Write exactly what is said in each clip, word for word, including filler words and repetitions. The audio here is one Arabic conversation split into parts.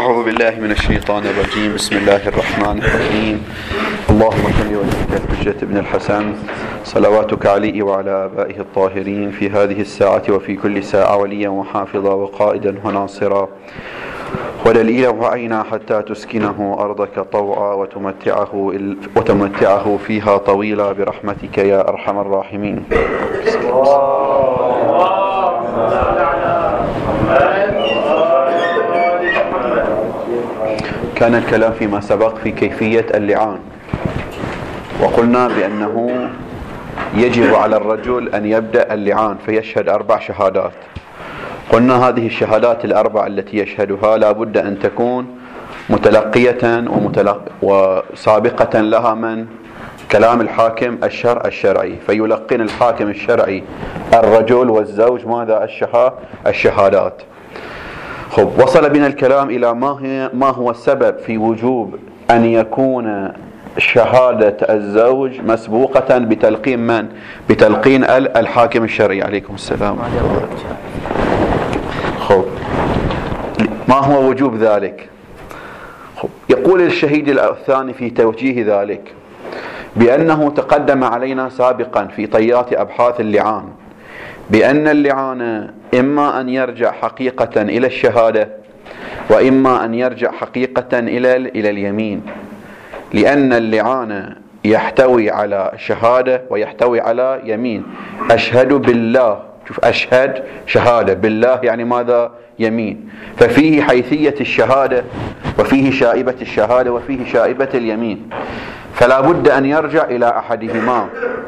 أعوذ بالله من الشيطان الرجيم. بسم الله الرحمن الرحيم. اللهم صل وسلم على الحجة ابن الحسن صلواتك عليه وعلى آبائه الطاهرين في هذه الساعة وفي كل ساعة وليا وحافظا وقائدا وناصرا ودليلا وعينا حتى تسكنه أرضك طوعا وتمتعه, وتمتعه فيها طويلا برحمتك يا أرحم الراحمين. كان الكلام فيما سبق في كيفية اللعان، وقلنا بأنه يجب على الرجل أن يبدأ اللعان فيشهد أربع شهادات. قلنا هذه الشهادات الأربع التي يشهدها لا بد أن تكون متلقية ومتلق وسابقة لها من كلام الحاكم الشرع الشرعي، فيلقن الحاكم الشرعي الرجل والزوج ماذا الشها الشهادات. خب، وصل بنا الكلام إلى ما هي ما هو السبب في وجوب أن يكون شهادة الزوج مسبوقة بتلقين من؟ بتلقين الحاكم الشرعي. عليكم السلام. خب، ما هو وجوب ذلك؟ خب، يقول الشهيد الثاني في توجيه ذلك بأنه تقدم علينا سابقا في طيات أبحاث اللعان بأن اللعان إما أن يرجع حقيقة إلى الشهادة وإما أن يرجع حقيقة إلى إلى اليمين، لأن اللعان يحتوي على شهادة ويحتوي على يمين. أشهد بالله، شوف، أشهد شهادة بالله يعني ماذا؟ يمين، ففيه حيثية الشهادة وفيه شائبة الشهادة وفيه شائبة اليمين، فلا بد أن يرجع إلى أحدهما.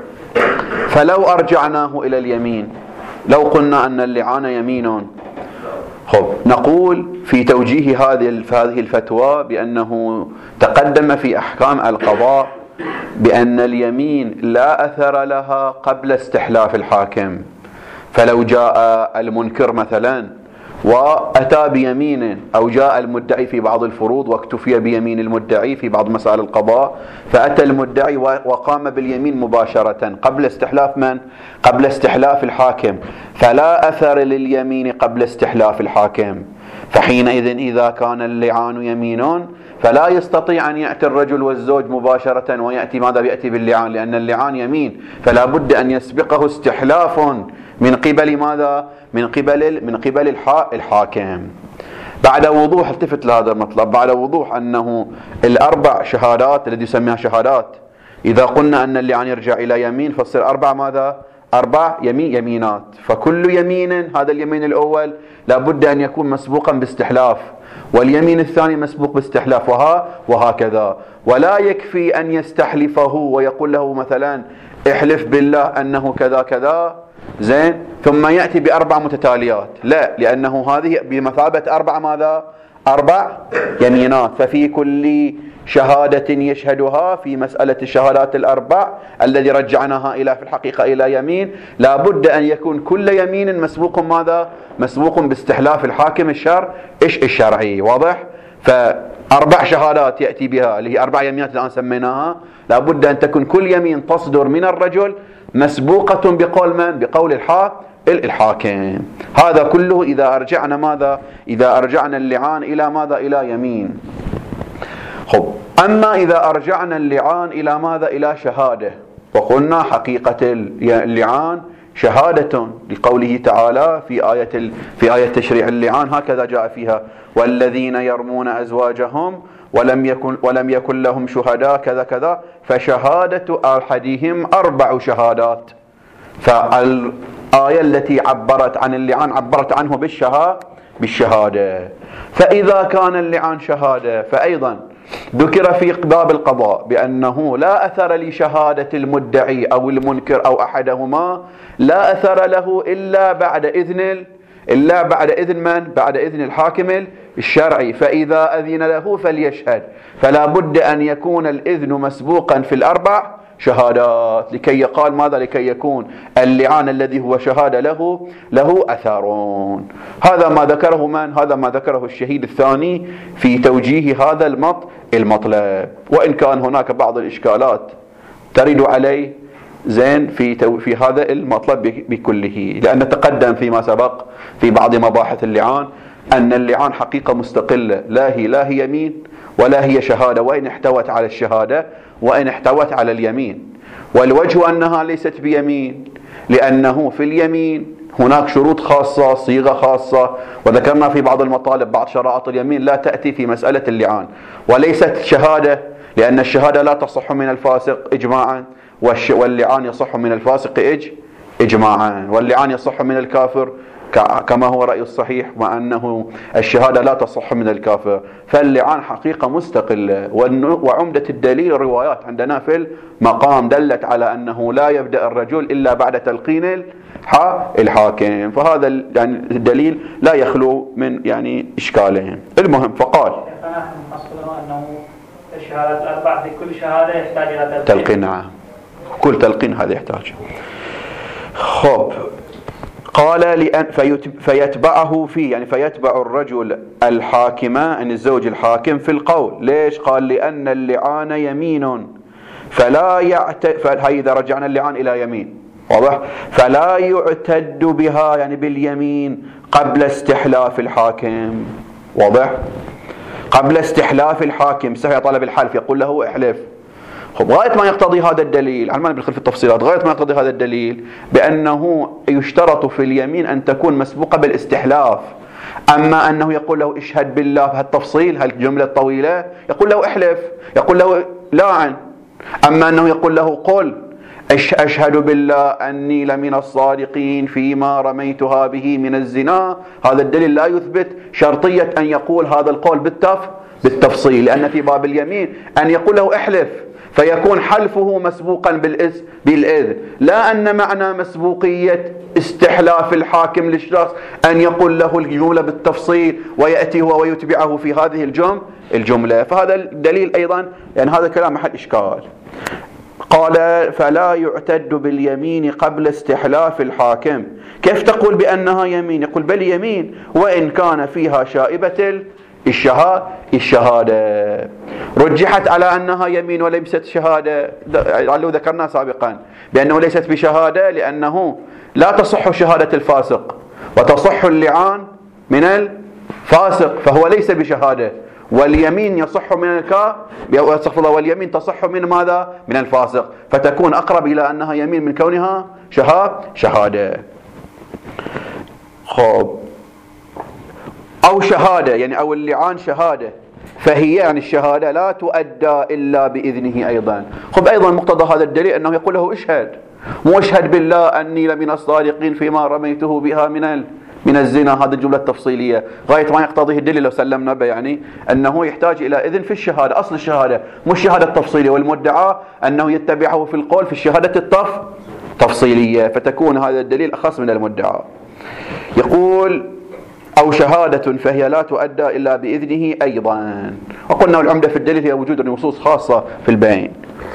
فلو أرجعناه إلى اليمين، لو قلنا أن اللعان يمين، خب، نقول في توجيه هذه هذه الفتوى بأنه تقدم في أحكام القضاء بأن اليمين لا أثر لها قبل استحلاف الحاكم. فلو جاء المنكر مثلا وأتى بيمين، أو جاء المدعي في بعض الفروض واكتفي بيمين المدعي في بعض مسائل القضاء، فأتى المدعي وقام باليمين مباشرة قبل استحلاف من؟ قبل استحلاف الحاكم، فلا أثر لليمين قبل استحلاف الحاكم. فحينئذ إذا كان اللعان يمين فلا يستطيع أن يأتي الرجل والزوج مباشرة ويأتي ماذا؟ يأتي باللعان، لأن اللعان يمين، فلا بد أن يسبقه استحلاف من قبل ماذا؟ من قبل من قبل الحاكم. بعد وضوح، التفت لهذا المطلب، بعد وضوح أنه الأربع شهادات التي يسميها شهادات، إذا قلنا أن اللعان يرجع إلى يمين فتصير أربع ماذا؟ أربع يمين يمينات، فكل يمين، هذا اليمين الأول لابد أن يكون مسبوقا باستحلاف، واليمين الثاني مسبوق باستحلاف، وها وهكذا. ولا يكفي أن يستحلفه ويقول له مثلا احلف بالله أنه كذا كذا، زين، ثم يأتي بأربع متتاليات، لا، لأنه هذه بمثابة أربع ماذا؟ أربع يمينات. ففي كل شهادة يشهدها في مسألة الشهادات الأربع الذي رجعناها إلى في الحقيقة إلى يمين، لا بد أن يكون كل يمين مسبوق ماذا؟ مسبوق باستحلاف الحاكم الشرع إيش الشرعي. واضح؟ فأربع شهادات يأتي بها اللي هي أربع يمينات الآن سميناها، لا بد أن تكون كل يمين تصدر من الرجل مسبوقة بقول من؟ بقول الحاكم. هذا كله إذا أرجعنا ماذا؟ إذا أرجعنا اللعان إلى ماذا؟ إلى يمين. خب، أما إذا أرجعنا اللعان إلى ماذا؟ إلى شهادة، وقلنا حقيقة اللعان شهادة لقوله تعالى في آية في آية تشريع اللعان، هكذا جاء فيها: والذين يرمون أزواجهم ولم يكن ولم يكن لهم شهداء كذا كذا فشهادة أحدهم أربع شهادات. فالآية التي عبرت عن اللعان عبرت عنه بالشهادة بالشهادة. فإذا كان اللعان شهادة، فأيضا ذكر في باب القضاء بأنه لا أثر لشهادة المدعي أو المنكر أو أحدهما، لا أثر له إلا بعد إذن إلا بعد إذن من؟ بعد إذن الحاكم الشرعي، فإذا أذن له فليشهد. فلا بد أن يكون الإذن مسبوقا في الأربع شهادات لكي يقال ماذا؟ لكي يكون اللعان الذي هو شهادة له له أثرون. هذا ما ذكره من؟ هذا ما ذكره الشهيد الثاني في توجيه هذا المطلب، وإن كان هناك بعض الإشكالات ترد عليه، زين، في تو في هذا المطلب بكله، لأن تقدم فيما سبق في بعض مباحث اللعان أن اللعان حقيقة مستقلة، لا هي لا هي يمين ولا هي شهادة، وإن احتوت على الشهادة وإن احتوت على اليمين. والوجه أنها ليست بيمين، لأنه في اليمين هناك شروط خاصة، صيغة خاصة، وذكرنا في بعض المطالب بعض شرائط اليمين لا تأتي في مسألة اللعان. وليست شهادة، لأن الشهادة لا تصح من الفاسق إجماعا، واللعان يصح من الفاسق إج إجماعا، واللعان يصح من الكافر كما هو رأي الصحيح، مع أنه الشهادة لا تصح من الكافر. فاللعان حقيقة مستقلة، وعمدة الدليل الروايات عندنا في المقام دلت على أنه لا يبدأ الرجل إلا بعد تلقين الحاكم، فهذا يعني الدليل لا يخلو من يعني إشكالهم. المهم فقال أنه الشهادات الأربع في كل شهادة يحتاج إلى تلقين. نعم، كل تلقين هذا يحتاج. خب قال لأن فيتبعه فيه، يعني فيتبع الرجل الحاكم أن الزوج الحاكم في القول. ليش؟ قال لأن اللعان يمين فلا يعتد، إذا رجعنا اللعان إلى يمين واضح، فلا يعتد بها يعني باليمين قبل استحلاف الحاكم. واضح؟ قبل استحلاف الحاكم سهل طلب الحلف يقول له احلف. خب غاية ما يقتضي هذا الدليل، على ما ندخل في التفصيلات، غاية ما يقتضي هذا الدليل بأنه يشترط في اليمين أن تكون مسبوقة بالاستحلاف. أما أنه يقول له اشهد بالله بهالتفصيل هالجملة الطويلة، يقول له احلف، يقول له لاعن. أما أنه يقول له قل أشهد بالله أني لمن الصادقين فيما رميتها به من الزنا، هذا الدليل لا يثبت شرطية أن يقول هذا القول بالتف بالتفصيل، لأن في باب اليمين أن يقول له احلف فيكون حلفه مسبوقا بالإذن بالإذن، لا أن معنى مسبوقية استحلاف الحاكم للشخص أن يقول له الجملة بالتفصيل ويأتي هو ويتبعه في هذه الجملة الجملة فهذا الدليل أيضا يعني هذا كلام محل إشكال. قال فلا يعتد باليمين قبل استحلاف الحاكم. كيف تقول بأنها يمين؟ يقول بل يمين وإن كان فيها شائبة الشهادة. رجحت على أنها يمين وليست شهادة، لو ذكرنا سابقا بأنه ليست بشهادة لأنه لا تصح شهادة الفاسق وتصح اللعان من الفاسق، فهو ليس بشهادة. واليمين يصح من الكا واليمين تصح من ماذا؟ من الفاسق، فتكون أقرب إلى أنها يمين من كونها شهادة. خب أو شهادة يعني أو اللعان شهادة، فهي يعني الشهادة لا تؤدى إلا بإذنه أيضا. خب أيضا مقتضى هذا الدليل أنه يقول له اشهد، مو اشهد بالله أني لمن الصادقين فيما رميته بها من من الزنا، هذه الجملة التفصيلية غاية ما يقتضيه الدليل لو سلمنا به، يعني أنه يحتاج إلى إذن في الشهادة، أصل الشهادة مش الشهادة التفصيلية، والمدعى أنه يتبعه في القول في الشهادة التف تفصيلية، فتكون هذا الدليل أخص من المدعى. يقول أو شهادة فهي لا تؤدى إلا بإذنه أيضا. وقلنا العمدة في الدليل هي وجود النصوص خاصة في البين.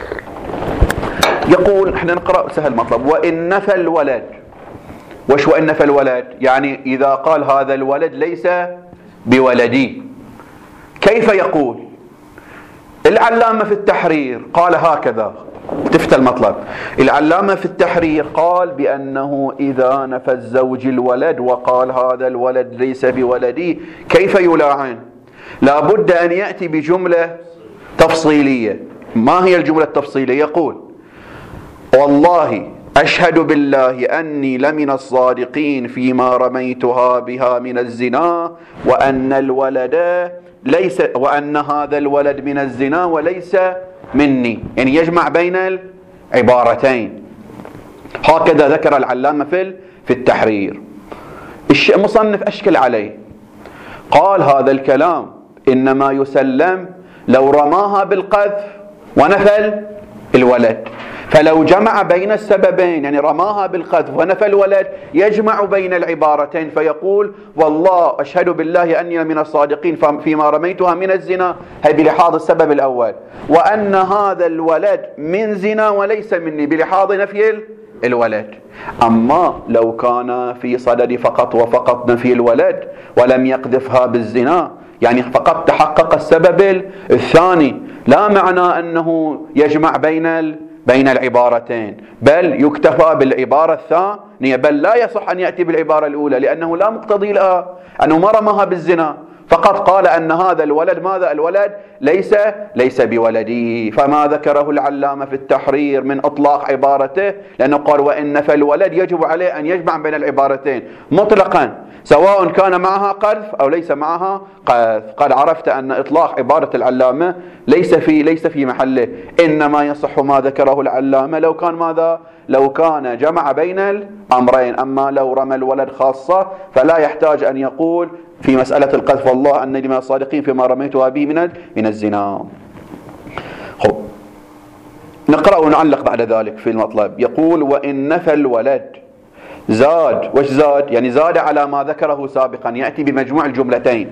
يقول احنا نقرأ سهل مطلب وإن نفى الولد. وش وإن نفى الولد؟ يعني إذا قال هذا الولد ليس بولدي كيف يقول؟ العلامة في التحرير قال هكذا، تفتى المطلب. العلامة في التحرير قال بأنه إذا نفى الزوج الولد وقال هذا الولد ليس بولدي كيف يلاعن؟ لابد أن يأتي بجملة تفصيلية. ما هي الجملة التفصيلية؟ يقول والله أشهد بالله أني لمن الصادقين فيما رميتها بها من الزنا وأن الولد ليس وأن هذا الولد من الزنا وليس مني، يعني يجمع بين العبارتين. هكذا ذكر العلامة في في التحرير. المصنف أشكل عليه، قال هذا الكلام إنما يسلم لو رماها بالقذف ونفى الولد، فلو جمع بين السببين يعني رماها بالقذف ونفى الولد يجمع بين العبارتين فيقول والله أشهد بالله أني من الصادقين فيما رميتها من الزنا، هي بلحاظ السبب الأول، وأن هذا الولد من زنا وليس مني بلحاظ نفي الولد. أما لو كان في صدد فقط وفقط نفي الولد ولم يقذفها بالزنا يعني فقط تحقق السبب الثاني، لا معنى أنه يجمع بين بين العبارتين، بل يكتفى بالعبارة الثانية، بل لا يصح أن يأتي بالعبارة الأولى لأنه لا مقتضي لها، أنه ما رماها بالزنا، فقط قال أن هذا الولد ماذا؟ الولد ليس ليس بولدي. فما ذكره العلامة في التحرير من إطلاق عبارته، لأنه قال وإن نفى الولد يجب عليه أن يجمع بين العبارتين مطلقا سواء كان معها قذف أو ليس معها قذف. قد عرفت أن إطلاق عبارة العلامة ليس في ليس في محله، إنما يصح ما ذكره العلامة لو كان ماذا؟ لو كان جمع بين الأمرين. أما لو رمى الولد خاصة فلا يحتاج أن يقول في مسألة القذف والله أنني من الصادقين فيما رميتها به من من الزنا. خب نقرأ ونعلق بعد ذلك في المطلب. يقول وإن نفى الولد زاد، وش زاد؟ يعني زاد على ما ذكره سابقا، يأتي بمجموع الجملتين.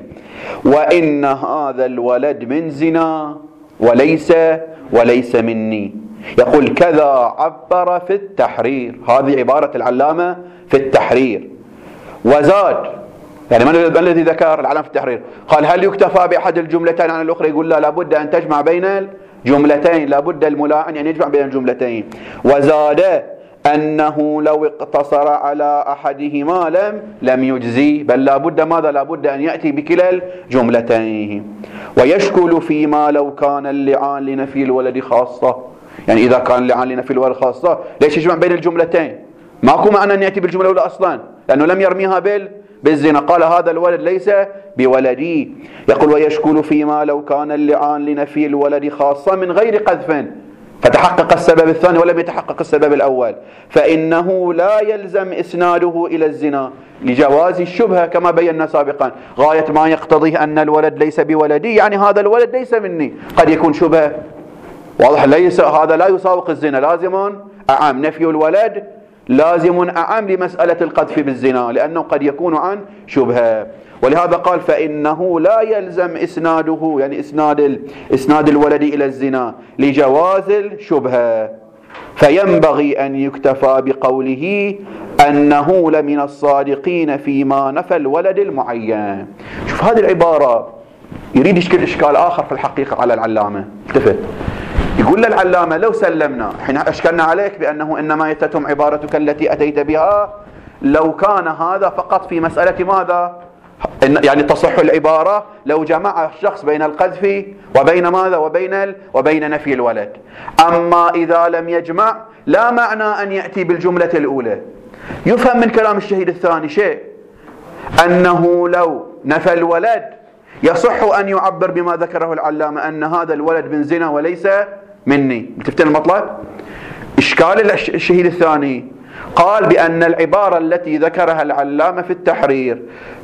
وإن هذا الولد من زنا وليس وليس مني. يقول كذا عبر في التحرير، هذه عبارة العلامة في التحرير. وزاد يعني من الذي ذكر العلامة في التحرير؟ قال هل يكتفى بأحد الجملتين عن الأخرى؟ يقول لا، لابد أن تجمع بين الجملتين، لابد الملاعن أن يجمع بين الجملتين. وزاد أنه لو اقتصر على أحدهما لم لم يجزي، بل لابد ماذا؟ لابد أن يأتي بكلا الجملتين. ويشكل فيما لو كان اللعان لنفي الولد خاصة، يعني إذا كان اللعان لنفي الولد خاصة ليش يجمع بين الجملتين؟ ماكو معنى أن يأتي بالجملة الأولى أصلا، لأنه لم يرميها بال بالزنا، قال هذا الولد ليس بولدي. يقول ويشكل فيما لو كان اللعان لنفي الولد خاصة من غير قذف فتحقق السبب الثاني ولم يتحقق السبب الأول، فإنه لا يلزم إسناده إلى الزنا لجواز الشبهة كما بينا سابقا. غاية ما يقتضيه أن الولد ليس بولدي، يعني هذا الولد ليس مني، قد يكون شبهة واضح، ليس هذا لا يساوق الزنا، لازم أعم نفي الولد لازم أعم لمسألة القذف بالزنا، لأنه قد يكون عن شبهة. ولهذا قال فإنه لا يلزم إسناده، يعني إسناد إسناد الولد إلى الزنا لجواز الشبهة، فينبغي أن يكتفى بقوله أنه لمن الصادقين فيما نفى الولد المعين. شوف هذه العبارة يريد يشكل إشكال آخر في الحقيقة على العلامة. التفت يقول للعلامة لو سلمنا، حين أشكلنا عليك بأنه إنما يتتم عبارتك التي أتيت بها لو كان هذا فقط في مسألة ماذا؟ يعني تصح العبارة لو جمع الشخص بين القذف وبين ماذا؟ وبين ال... وبين نفي الولد. أما إذا لم يجمع لا معنى أن يأتي بالجملة الأولى. يفهم من كلام الشهيد الثاني شيء، أنه لو نفى الولد يصح أن يعبر بما ذكره العلامة أن هذا الولد من زنا وليس مني. تفتن المطلب؟ إشكال الشهيد الثاني قال بأن العبارة التي ذكرها العلامة في التحرير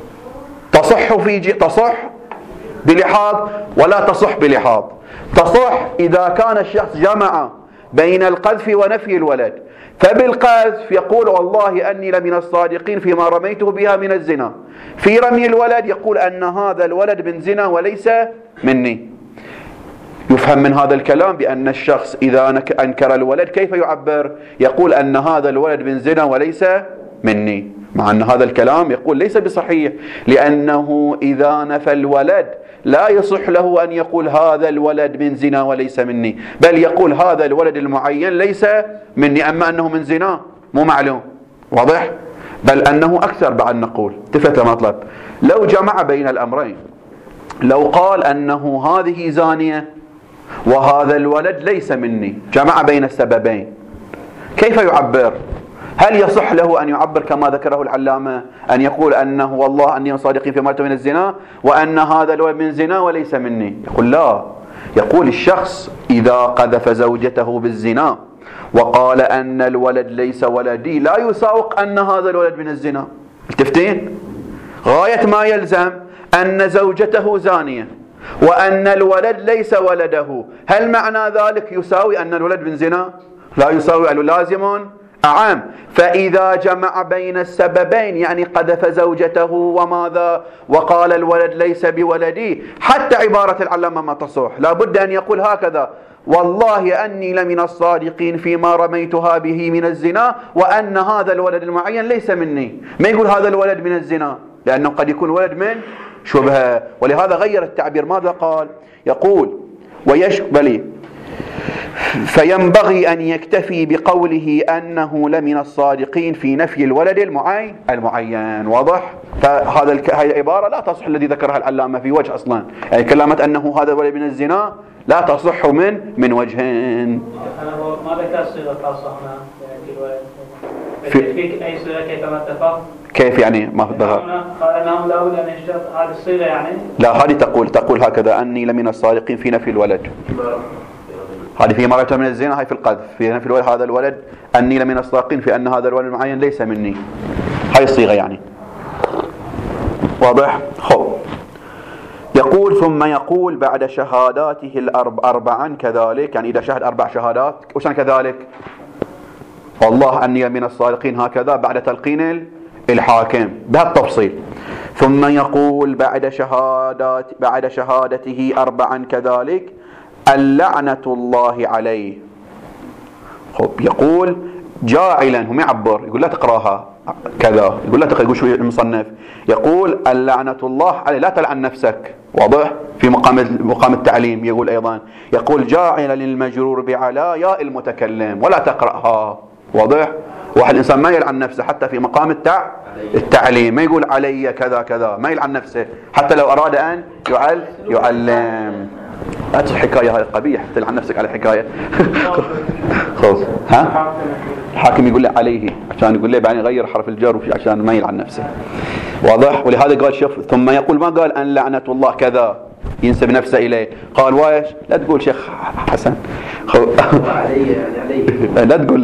تصح في ج... تصح بلحاظ ولا تصح بلحاظ. تصح إذا كان الشخص جمع بين القذف ونفي الولد، فبالقذف يقول والله أني لمن الصادقين فيما رميته بها من الزنا، في رمي الولد يقول أن هذا الولد من زنا وليس مني. يفهم من هذا الكلام بأن الشخص إذا أنكر الولد كيف يعبر؟ يقول أن هذا الولد من زنا وليس مني، مع أن هذا الكلام يقول ليس بصحيح، لأنه إذا نفى الولد لا يصح له أن يقول هذا الولد من زنا وليس مني، بل يقول هذا الولد المعين ليس مني، أما أنه من زنا مو معلوم. واضح؟ بل أنه أكثر بعد نقول. تفت مطلب لو جمع بين الأمرين، لو قال أنه هذه زانية وهذا الولد ليس مني، جمع بين السببين، كيف يعبر؟ هل يصح له أن يعبر كما ذكره العلامة أن يقول أنه والله أني صادقين في مرتبة من الزنا وأن هذا الولد من زنا وليس مني؟ يقول لا، يقول الشخص إذا قذف زوجته بالزنا وقال أن الولد ليس ولدي لا يساوق أن هذا الولد من الزنا. التفتين؟ غاية ما يلزم أن زوجته زانية وأن الولد ليس ولده، هل معنى ذلك يساوي أن الولد من زنا؟ لا يساوي، لازم أعم. فإذا جمع بين السببين، يعني قذف زوجته وماذا وقال الولد ليس بولدي، حتى عبارة العلامة ما تصح، لا بد أن يقول هكذا والله أني لمن الصادقين فيما رميتها به من الزنا وأن هذا الولد المعين ليس مني، ما يقول هذا الولد من الزنا، لأنه قد يكون ولد من شبهة. ولهذا غير التعبير، ماذا قال؟ يقول ويشبلي فينبغي أن يكتفي بقوله أنه لمن الصادقين في نفي الولد المعين المعين. واضح؟ فهذا الك... هذه العبارة لا تصح الذي ذكرها العلامة في وجه أصلا، يعني كلمة أنه هذا الولد من الزنا لا تصح من من وجهين. ما ذكر صيغة تصحنا في أي صيغة كيفما اتفق. كيف يعني ما ذكر؟ قال أنهم لا بد أن يشترط هذه الصيغة يعني. لا، هذه تقول تقول هكذا أني لمن الصادقين في نفي الولد. هذه في مرة من الزنا، هاي في القذف. في نفي الولد هذا الولد أني لمن الصادقين في أن هذا الولد المعين ليس مني. هاي الصيغة يعني. واضح؟ خب. يقول ثم يقول بعد شهاداته الأربع أربعا كذلك، يعني إذا شهد أربع شهادات وشان كذلك والله أني من الصادقين هكذا بعد تلقين الحاكم بهالتفصيل. ثم يقول بعد شهادات بعد شهادته أربعا كذلك اللعنة الله عليه. خب يقول جاعلا، هم يعبر يقول لا تقراها كذا، يقول لا تقرأ، يقول شو المصنف، يقول اللعنة الله عليه، لا تلعن نفسك. واضح؟ في مقام مقام التعليم يقول أيضا، يقول جاعلا للمجرور بعلا ياء المتكلم ولا تقرأها. واضح؟ واحد الإنسان ما يلعن نفسه حتى في مقام التع... التعليم، ما يقول علي كذا كذا، ما يلعن نفسه حتى لو أراد أن يعل يعلم. لا حكاية هاي قبيح تلعن نفسك على حكاية. خلاص ها الحاكم يقول له عليه عشان يقول له بعدين يغير حرف الجر عشان ما يلعن نفسه. واضح؟ ولهذا قال شوف ثم يقول، ما قال أن لعنة الله كذا ينسب نفسه إليه، قال وايش؟ لا تقول شيخ حسن لا تقول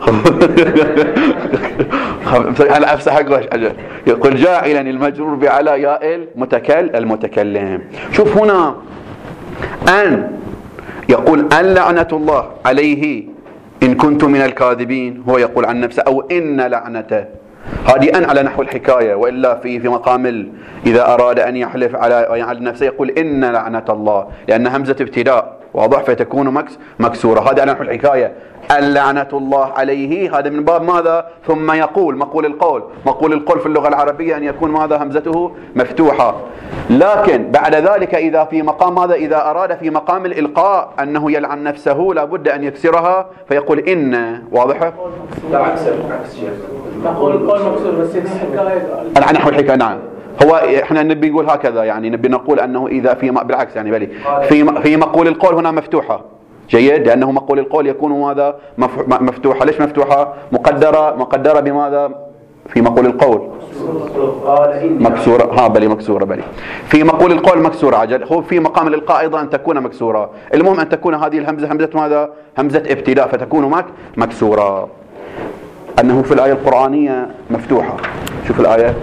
على أفسح قوش يقول جاعلا المجرور بعلى ياء المتكل المتكلم. شوف هنا أن يقول أن لعنة الله عليه إن كنت من الكاذبين، هو يقول عن نفسه، أو إن لعنته، هذه أن على نحو الحكاية، وإلا في في مقام ال... إذا أراد أن يحلف على على نفسه يقول إن لعنة الله، لأن همزة ابتداء واضح فتكون مكس مكسورة. هذا على نحو الحكاية. اللعنة الله عليه هذا من باب ماذا؟ ثم يقول مقول القول. مقول القول في اللغة العربية أن يكون ماذا؟ همزته مفتوحة. لكن بعد ذلك إذا في مقام ماذا؟ إذا أراد في مقام الإلقاء أنه يلعن نفسه لابد أن يكسرها فيقول إن. واضحة؟ لا عكس عكس مقول القول مكسور بس الحكاية على نحو الحكاية. نعم، هو احنا نبي نقول هكذا، يعني نبي نقول انه اذا في بالعكس يعني بلي في في مقول القول هنا مفتوحه. جيد، لانه مقول القول يكون ماذا؟ مفتوحه. ليش مفتوحه؟ مقدره مقدره بماذا؟ في مقول القول مكسوره. ها بلي مكسوره بلي في مقول القول مكسوره. عجل هو في مقام الالقاء ايضا ان تكون مكسوره. المهم ان تكون هذه الهمزه همزه ماذا؟ همزه ابتداء فتكون مك مكسوره. انه في الايه القرانيه مفتوحه. شوف الايه،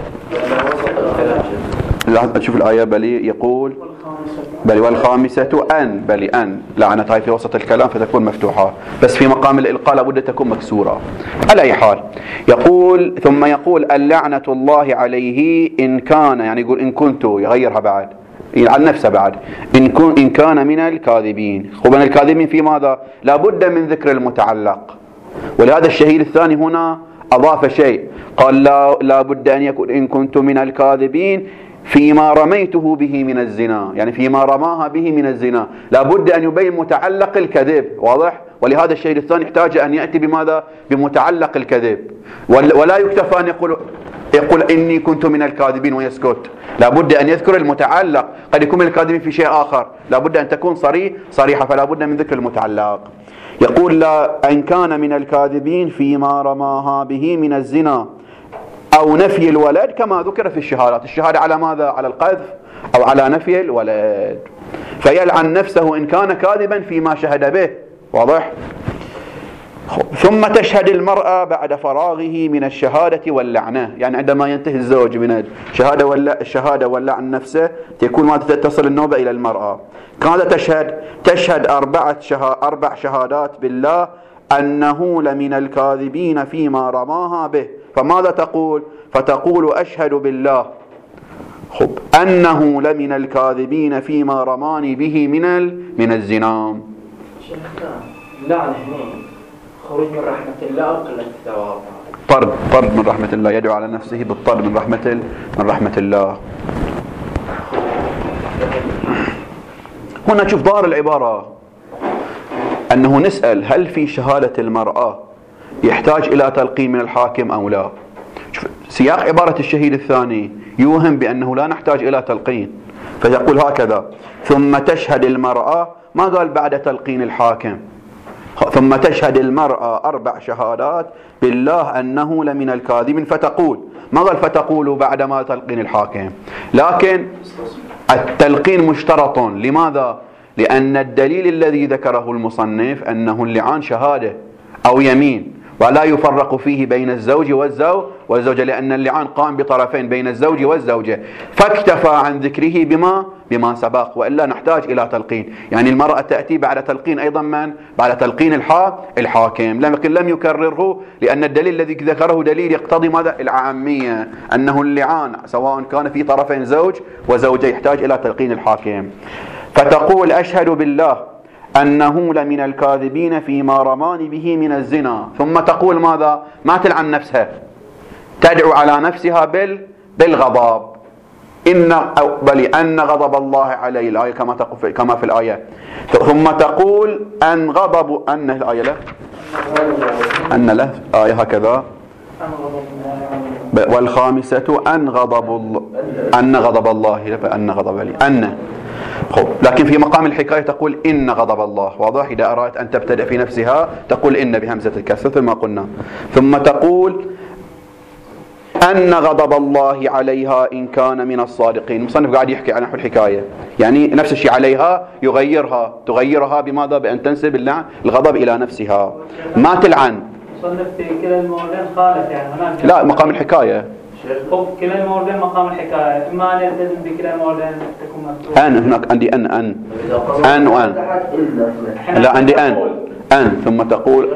لا شوف الآية بلي يقول بلي والخامسة أن بلي أن لعنة هاي في وسط الكلام فتكون مفتوحة، بس في مقام الإلقاء لابد تكون مكسورة. على أي حال يقول ثم يقول اللعنة الله عليه إن كان، يعني يقول إن كنت يغيرها بعد عن نفسه بعد إن, كن إن كان من الكاذبين. ومن الكاذبين في ماذا؟ لابد من ذكر المتعلق. ولهذا الشهيد الثاني هنا أضاف شيء، قال لا, لا بد أن يكون إن كنت من الكاذبين فيما رميته به من الزنا، يعني فيما رماها به من الزنا لا بد أن يبين متعلق الكذب. واضح؟ ولهذا الشيء الثاني احتاج أن يأتي بماذا؟ بمتعلق الكذب. ولا يكتفى أن يقول يقول إني كنت من الكاذبين ويسكت، لا بد أن يذكر المتعلق. قد يكون من الكاذبين في شيء آخر، لا بد أن تكون صريح صريحة، فلا بد من ذكر المتعلق. يقول لا أن كان من الكاذبين فيما رماها به من الزنا أو نفي الولد كما ذكر في الشهادات. الشهادة على ماذا؟ على القذف أو على نفي الولد. فيلعن نفسه إن كان كاذبا فيما شهد به. واضح؟ ثم تشهد المرأة بعد فراغه من الشهادة واللعنة، يعني عندما ينتهي الزوج من الشهادة ولا الشهادة واللعن نفسه تكون ما تتصل النوبة إلى المرأة. كانت تشهد تشهد أربعة شه... أربع شهادات بالله أنه لمن الكاذبين فيما رماها به. فماذا تقول؟ فتقول أشهد بالله خب أنه لمن الكاذبين فيما رماني به من ال... من الزنا. اللعنة خروج من رحمة الله أو قلة الثواب؟ طرد طرد من رحمة الله، يدعو على نفسه بالطرد من رحمة من رحمة الله. هنا شوف ظاهر العبارة أن أنه نسأل هل في شهادة المرأة يحتاج إلى تلقين من الحاكم أو لا. سياق عبارة الشهيد الثاني يوهم بأنه لا نحتاج إلى تلقين، فيقول هكذا: ثم تشهد المرأة، ما قال بعد تلقين الحاكم، ثم تشهد المرأة أربع شهادات بالله أنه لمن الكاذبين، فتقول، ما قال فتقول بعد ما تلقين الحاكم، لكن التلقين مشترط. لماذا؟ لأن الدليل الذي ذكره المصنف أنه اللعان شهادة أو يمين، ولا يفرق فيه بين الزوج والزوج والزوجة، لأن اللعان قائم بطرفين بين الزوج والزوجة، فاكتفى عن ذكره بما بما سبق، وإلا نحتاج إلى تلقين. يعني المرأة تأتي بعد تلقين أيضا من؟ بعد تلقين الحا الحاكم، لكن لم يكرره، لأن الدليل الذي ذكره دليل يقتضي ماذا؟ العامية، أنه اللعان سواء كان في طرفين زوج وزوجة يحتاج إلى تلقين الحاكم. فتقول: أشهد بالله أنه لمن الكاذبين فيما رماني به من الزنا. ثم تقول ماذا؟ ما تلعن نفسها، تدعو على نفسها بال بالغضب، إن بل أن غضب الله علي، الآية كما تقول كما في الآية. ثم تقول أن غضب أن الآية له أن له آية هكذا، والخامسة أن غضب الله أن غضب الله فأن غضب لي أن خب. لكن في مقام الحكاية تقول إن غضب الله، واضح؟ إذا أردت أن تبتدأ في نفسها تقول إن بهمزة الكسر ثم قلنا. ثم تقول أن غضب الله عليها إن كان من الصادقين. المصنف قاعد يحكي عن نحو الحكاية، يعني نفس الشيء عليها يغيرها، تغيرها بماذا؟ بأن تنسب اللعن الغضب إلى نفسها، ما تلعن. مصنف في كلا الموردين خالف، يعني هناك لا، مقام الحكاية كلا الموردين مقام الحكاية، إما أن يلتزم بكلا الموردين تكون مفتوحة. أن هناك عندي أن أن أن وأن لا عندي أن أن ثم تقول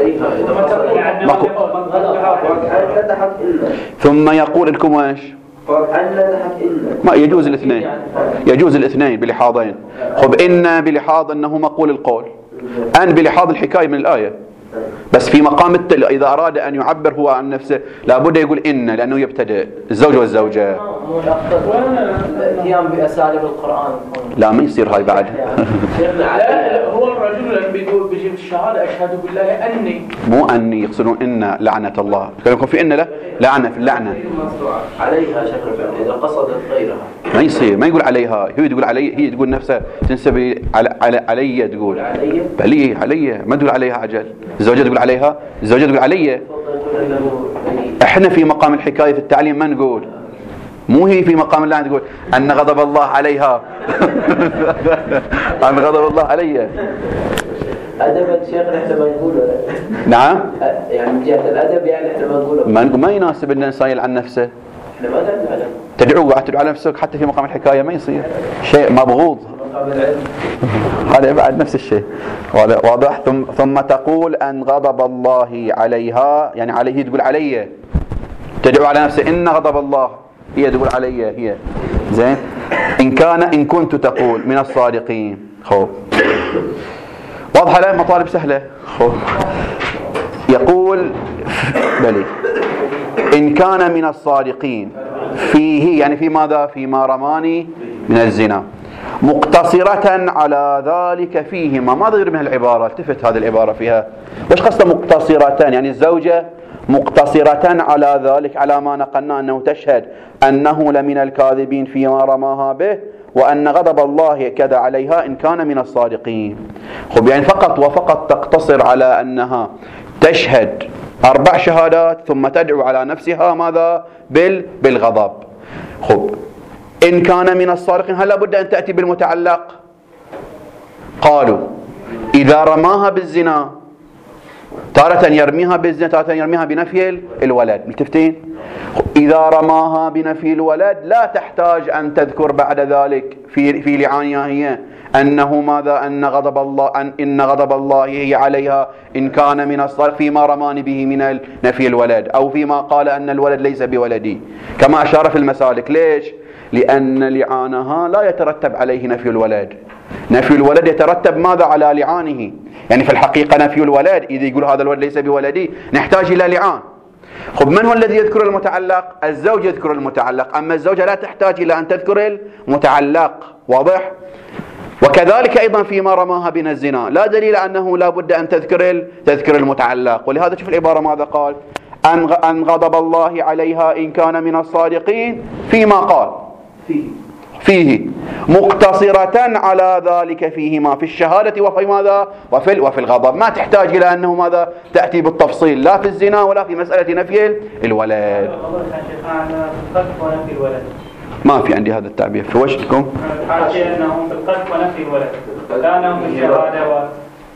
ثم يقول لكم ايش؟ ما يجوز الاثنين، يجوز الاثنين بلحاظين. خب إن بلحاظ أنه مقول القول، أن بلحاظ الحكاية من الآية، بس في مقام التل إذا أراد أن يعبر هو عن نفسه لابد يقول إن، لأنه يبتدئ الزوج والزوجة. القيام بأساليب القرآن لا، ما يصير هاي بعد. لا، هو الرجل لما بيقول بيجيب الشهادة أشهد بالله أني، مو أني، يقصدون إن لعنة الله، يكون في إن له لعنة، في اللعنة عليها شكرا إذا قصدت غيرها ما يصير، ما يقول عليها، هي تقول علي، هي تقول نفسها تنسب على على علي، تقول علي علي، ما تقول عليها عجل. الزوجة تقول عليها، الزوجة تقول علي. احنا في مقام الحكاية في التعليم ما نقول، مو هي في مقام اللعن تقول أن غضب الله عليها. أن غضب الله علي. أدب الشيخ احنا ما نقوله. نعم. يعني من جهة الأدب يعني احنا ما نقوله. ما ما يناسب أن الإنسان يلعن نفسه. احنا ما ندعو. تدعو قاعد تدعو على نفسك حتى في مقام الحكاية ما يصير، شيء مبغوض. هذا بعد نفس الشيء، واضح؟ ثم ثم تقول أن غضب الله عليها، يعني عليه تقول علي، تدعو على نفسه إن غضب الله، هي تقول علي هي. زين. إن كان إن كنت تقول من الصادقين. خوف واضحة له، مطالب سهلة. خوف يقول بلي إن كان من الصادقين فيه، يعني في ماذا؟ فيما رماني من الزنا، مقتصرة على ذلك فيهما. ماذا يريد من العبارة؟ التفت هذه العبارة فيها وش قصده مقتصرة؟ يعني الزوجة مقتصرة على ذلك، على ما نقلنا أنه تشهد أنه لمن الكاذبين فيما رماها به، وأن غضب الله كذا عليها إن كان من الصادقين. خب يعني فقط وفقط تقتصر على أنها تشهد أربع شهادات ثم تدعو على نفسها ماذا؟ بال بالغضب. خب إن كان من الصادقين، هل لابد أن تأتي بالمتعلق؟ قالوا إذا رماها بالزنا تارة يرميها بالزنا، تارة يرميها بنفي الولد. ملتفتين؟ إذا رماها بنفي الولد لا تحتاج أن تذكر بعد ذلك في في لعانها هي أنه ماذا؟ أن غضب الله أن إن غضب الله هي عليها إن كان من الصالح فيما رماني به من نفي الولد، أو فيما قال أن الولد ليس بولدي، كما أشار في المسالك. ليش؟ لأن لعانها لا يترتب عليه نفي الولد. نفي الولد يترتب ماذا؟ على لعانه. يعني في الحقيقة نفي الولد إذا يقول هذا الولد ليس بولدي نحتاج إلى لعان. خب من هو الذي يذكر المتعلق؟ الزوج يذكر المتعلق، أما الزوجة لا تحتاج إلى أن تذكر المتعلق. واضح؟ وكذلك أيضا فيما رماها من الزنا لا دليل أنه لا بد أن تذكر تذكر المتعلق. ولهذا شوف العبارة ماذا قال: أن غضب الله عليها إن كان من الصادقين فيما قال فيه, فيه مقتصرة على ذلك فيهما في الشهادة وفي ماذا وفي, وفي الغضب. ما تحتاج إلى أنه ماذا تأتي بالتفصيل لا في الزنا ولا في مسألة نفي الولد. ما في عندي هذا التعبير. في وجهكم حاشية أنهم في القذف ونفي الولد كانهم في الشهادة و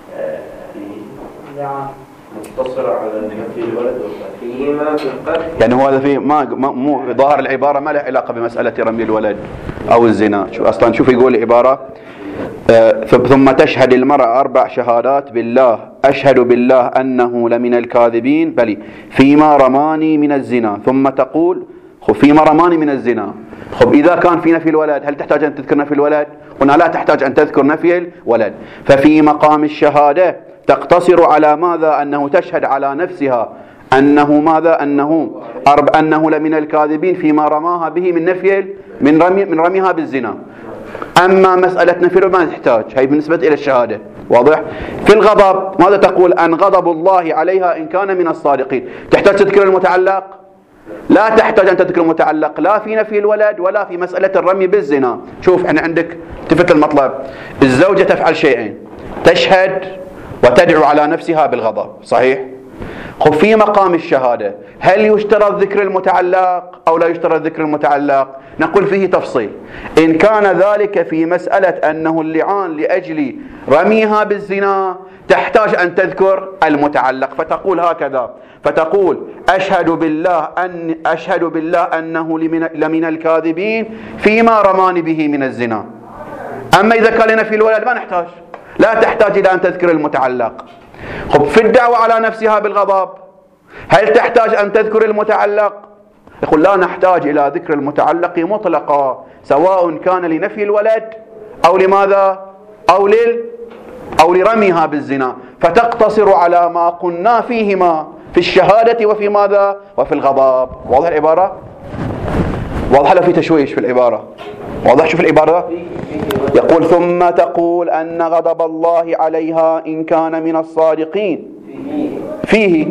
مقتصر على نفي الولد وفيهما في القذف. يعني هو هذا في ما مو ظاهر العبارة ما له علاقة بمسألة رمي الولد أو الزنا. شو أصلا شوف يقول العبارة آه ثم تشهد المرأة أربع شهادات بالله أشهد بالله أنه لمن الكاذبين بل فيما رماني من الزنا ثم تقول خب فيما رماني من الزنا. خب إذا كان في نفي الولد هل تحتاج أن تذكر نفي الولد؟ قلنا لا تحتاج أن تذكر نفي الولد. ففي مقام الشهادة تقتصر على ماذا؟ أنه تشهد على نفسها أنه ماذا؟ أنه أرب أنه لمن الكاذبين فيما رماها به من نفي من رمي من رميها بالزنا. أما مسألة نفي الولد ما تحتاج، هي بالنسبة إلى الشهادة واضح. في الغضب ماذا تقول؟ أن غضب الله عليها إن كان من الصادقين. تحتاج تذكر المتعلق؟ لا تحتاج أن تذكر المتعلق لا في نفي الولد ولا في مسألة الرمي بالزنا. شوف احنا عندك تفت المطلب، الزوجة تفعل شيئين، تشهد وتدعو على نفسها بالغضب صحيح؟ خب في مقام الشهادة هل يشترط ذكر المتعلق أو لا يشترط ذكر المتعلق؟ نقول فيه تفصيل. إن كان ذلك في مسألة أنه اللعان لأجل رميها بالزنا تحتاج أن تذكر المتعلق فتقول هكذا، فتقول أشهد بالله أن أشهد بالله أنه لمن, لمن الكاذبين فيما رماني به من الزنا. أما إذا كان لنا في الولد ما نحتاج، لا تحتاج إلى أن تذكر المتعلق. خب في الدعوة على نفسها بالغضب هل تحتاج أن تذكر المتعلق؟ يقول لا نحتاج إلى ذكر المتعلق مطلقا سواء كان لنفي الولد أو لماذا أو لل أو لرميها بالزنا، فتقتصر على ما قلنا فيهما في الشهادة وفي ماذا وفي الغضب. واضح العبارة؟ واضح لو في تشويش في العبارة؟ واضح؟ شوف العبارة يقول ثم تقول أن غضب الله عليها إن كان من الصادقين فيه.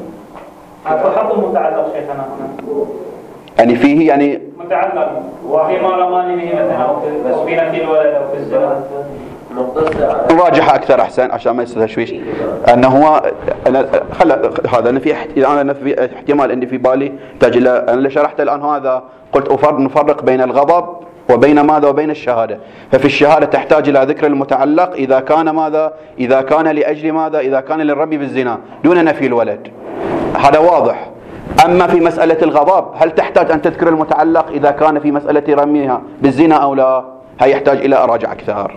فحط المتعلق شيخنا يعني فيه يعني متعلق وفيما رماني به مثلا في نفي الولد أو في الزنا. نراجعها أكثر أحسن عشان ما يصير تشويش. أنه هو أنا خل هذا أنا في إذا أنا في احتمال عندي في بالي تجي أنا اللي شرحته الآن هذا قلت أفرق نفرق بين الغضب وبين ماذا وبين الشهادة. ففي الشهادة تحتاج إلى ذكر المتعلق إذا كان ماذا إذا كان لأجل ماذا إذا كان للرمي بالزنا دون نفي الولد، هذا واضح. أما في مسألة الغضب هل تحتاج أن تذكر المتعلق إذا كان في مسألة رميها بالزنا أو لا؟ هي يحتاج إلى أراجع أكثر.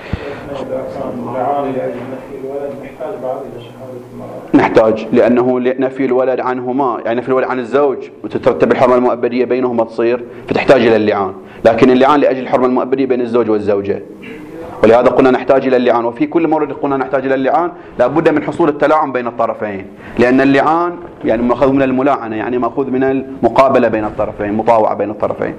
نحتاج لأنه نفي الولد عنهما يعني نفي الولد عن الزوج وتترتب الحرمة المؤبدية بينهما تصير فتحتاج إلى اللعان، لكن اللعان لأجل الحرمة المؤبدية بين الزوج والزوجة، ولهذا قلنا نحتاج إلى اللعان. وفي كل مورد قلنا نحتاج إلى اللعان لابد من حصول التلاعن بين الطرفين، لأن اللعان يعني مأخوذ من الملاعنة يعني مأخوذ من المقابلة بين الطرفين، مطاوعة بين الطرفين.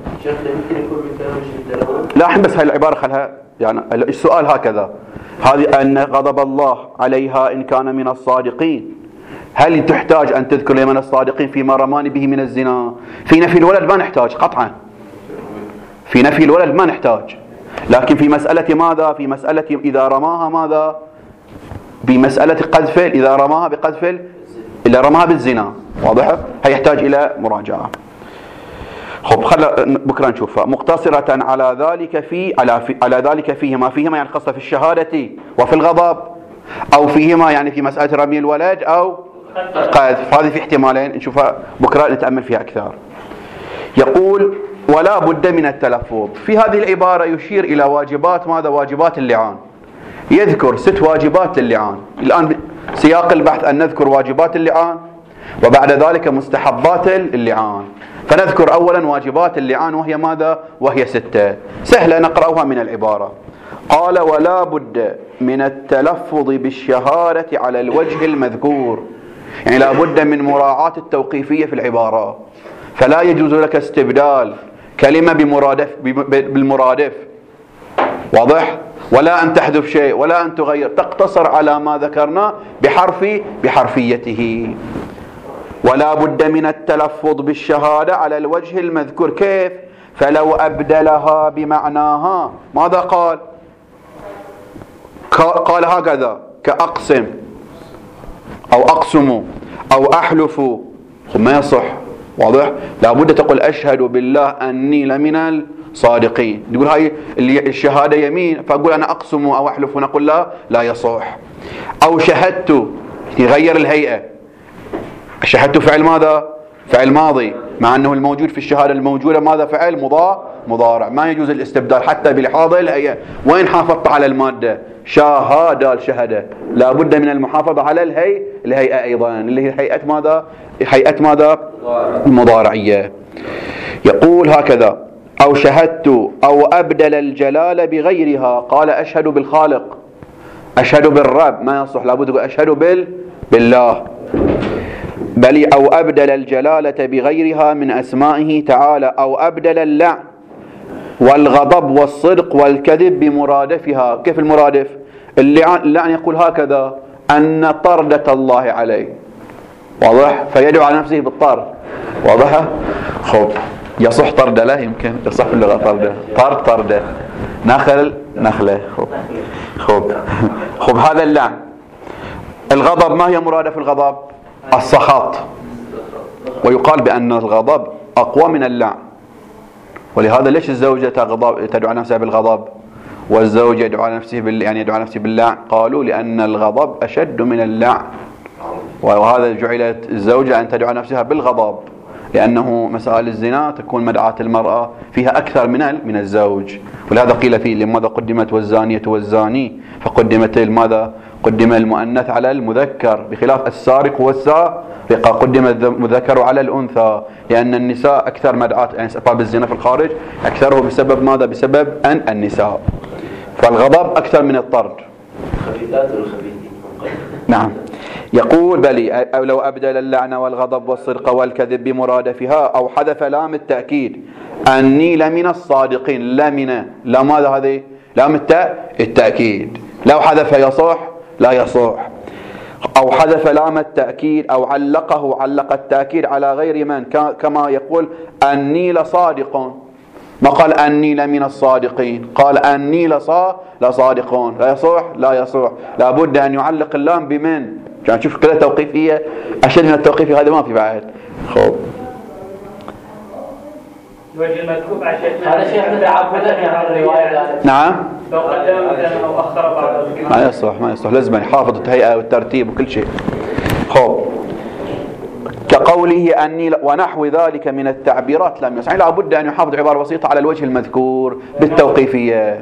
لا الحين بس هاي العبارة خلها يعني السؤال هكذا، هذه أن غضب الله عليها إن كان من الصادقين، هل تحتاج أن تذكر لمن الصادقين فيما رماني به من الزنا؟ في نفي الولد ما نحتاج قطعا، في نفي الولد ما نحتاج، لكن في مسألة ماذا؟ في مسألة إذا رماها ماذا؟ بمسألة قذف، إذا رماها بقذف إذا رماها بالزنا، واضح؟ هيحتاج إلى مراجعة. خب خل بكره نشوفها. مقتصرة على ذلك في على في على ذلك فيهما، فيهما يعني قصة في الشهادة وفي الغضب، أو فيهما يعني في مسألة رمي الولد أو قذف. هذه في احتمالين نشوفها بكره نتأمل فيها أكثر. يقول ولا بد من التلفظ. في هذه العبارة يشير إلى واجبات ماذا؟ واجبات اللعان. يذكر ست واجبات للعان. الآن سياق البحث أن نذكر واجبات اللعان وبعد ذلك مستحبات اللعان. فنذكر أولا واجبات اللعان وهي ماذا؟ وهي ستة، سهلة نقرأها من العبارة. قال ولا بد من التلفظ بالشهادة على الوجه المذكور، يعني لا بد من مراعاة التوقيفية في العبارة، فلا يجوز لك استبدال كلمة بمرادف بالمرادف، واضح؟ ولا أن تحذف شيء ولا أن تغير، تقتصر على ما ذكرنا بحرف بحرفيته. ولا بد من التلفظ بالشهادة على الوجه المذكور. كيف؟ فلو أبدلها بمعناها ماذا قال؟ قال هكذا كأقسم أو أقسم أو أحلف، ما يصح. واضح؟ لابد تقول أشهد بالله أني لمن الصادقين. تقول هاي الشهادة يمين، فأقول أنا أقسم أو أحلف ونقول لا لا يصح. أو شهدت، يغير الهيئة. شهدت فعل ماذا؟ فعل ماضي، مع أنه الموجود في الشهادة الموجودة ماذا؟ فعل مضارع. ما يجوز الاستبدال حتى بلحاظ الهيئة. وين حافظت على المادة؟ شهادة الشهادة، لا بد من المحافظة على الهيئة الهيئة أيضا اللي هي هيئة ماذا؟ هيئة ماذا؟ المضارعية. يقول هكذا أو شهدت أو أبدل الجلال بغيرها. قال أشهد بالخالق، أشهد بالرب، ما يصح، لابد تقول أشهد بال بالله. بل أو أبدل الجلالة بغيرها من أسمائه تعالى. أو أبدل اللعن والغضب والصدق والكذب بمرادفها. كيف المرادف؟ اللعن يقول هكذا أن طردة الله عليه. واضح؟ فيدعو على نفسه بالطرد. واضح؟ خب يصح طرد له، يمكن يصح في اللغة طرده، طرد طرده، نخل نخله. خب خب خب هذا اللعن. الغضب ما هي مرادف الغضب؟ السخط. ويقال بأن الغضب أقوى من اللعن، ولهذا ليش الزوجة تغضب تدعو نفسها بالغضب والزوج يدعو نفسه بال يعني يدعو نفسه باللعن؟ قالوا لأن الغضب أشد من اللعن، وهذا جعلت الزوجة أن تدعو نفسها بالغضب، لأنه مسائل الزنا تكون مدعاة المرأة فيها أكثر من من الزوج. ولهذا قيل فيه لماذا قدمت والزانية والزاني، فقدمت ماذا؟ قدم المؤنث على المذكر، بخلاف السارق والسارقة قدم المذكر على الأنثى، لأن النساء أكثر مدعاة، يعني أسباب الزنا في الخارج أكثره بسبب ماذا؟ بسبب أن النساء. فالغضب أكثر من الطرد. نعم. يقول بلي أو لو أبدل اللعن والغضب والصدق والكذب بمرادفها أو حذف لام التأكيد أني لمن الصادقين. لمن لا ماذا هذه؟ لام التاء التأكيد. لو حذف يصح لا يصح. أو حذف لام التأكيد أو علقه علق التأكيد على غير من، كما يقول أني لصادق، ما قال أني لمن الصادقين، قال أني لصا لصادقون. لا يصح لا يصح. لابد أن يعلق اللام بمن. يعني شوف كلها توقيفية أشد من التوقيفية، هذا ما في بعد. خب الوجه المذكور هذا شيء من تعبدا يعني الرواية. نعم. لو قدم مثلا أو أخر بعض ما يصح ما يصح، لازم يحافظ الهيئة والترتيب وكل شيء. خب كقوله أني ونحو ذلك من التعبيرات لم يصح، لابد أن يحافظ عبارة بسيطة على الوجه المذكور بالتوقيفية.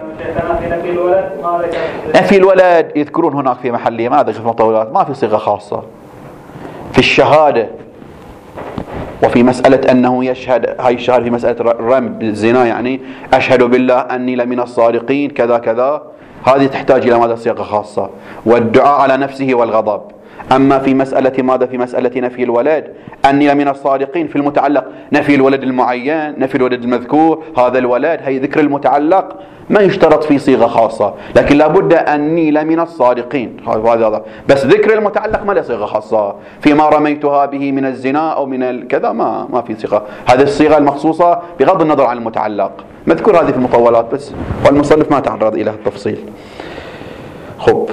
نفي الولد يذكرون هناك في محلية، ما هذا في المطولات، ما في صيغة خاصة. في الشهادة وفي مسألة أنه يشهد، هاي الشهادة في مسألة الرمي بالزنا، يعني أشهد بالله أني لمن الصادقين كذا كذا، هذه تحتاج إلى ماذا؟ صيغة خاصة. والدعاء على نفسه والغضب. أما في مسألة ماذا؟ في مسألة نفي الولد أني لمن الصادقين، في المتعلق نفي الولد المعين، نفي الولد المذكور، هذا الولد، هي ذكر المتعلق ما يشترط في صيغة خاصة، لكن لابد أني لمن الصادقين، هذا بس ذكر المتعلق ما له صيغة خاصة. فيما رميتها به من الزنا أو من الكذا ما ما في صيغة، هذه الصيغة المخصوصة بغض النظر عن المتعلق، مذكور هذه في المطولات بس، والمصنف ما تعرض إلى التفصيل. خب